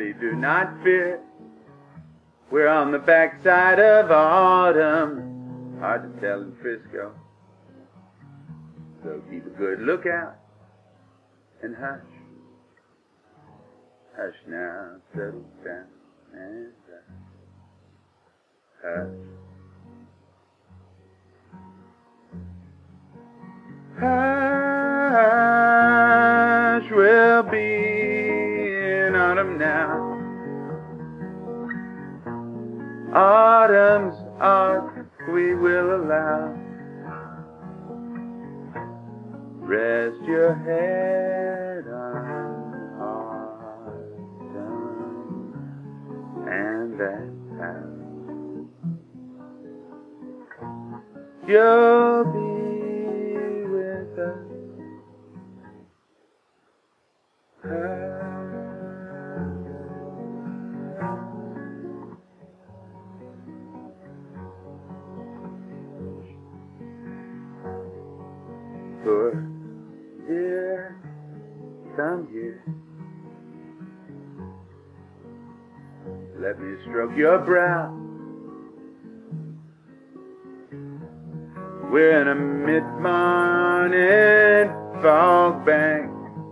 buddy, do not fear. We're on the backside of autumn. Hard to tell in Frisco. So keep a good lookout and hush. Hush now, settle down and hush. Hush, we'll be in autumn now. Autumn's arc we will allow. Rest your head on autumn, and that's how you'll be with us. For dear, come here. Let me stroke your brow. We're in a mid-morning fog bank.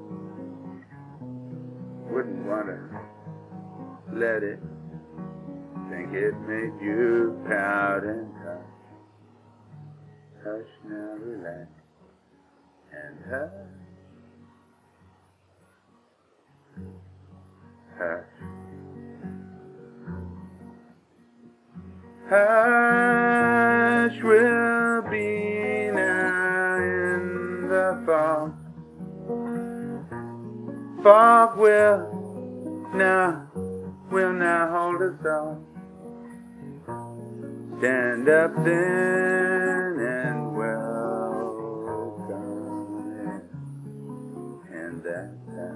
Wouldn't want to let it think it made you pout and hush. Hush now, relax and hush. Hush. Hush, we'll be now in the fog. Fog will now hold us all. Stand up then and welcome, and that's how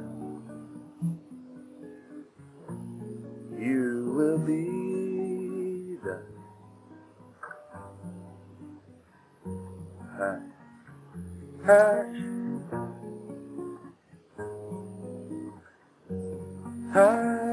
you will be the hush, hush, hush.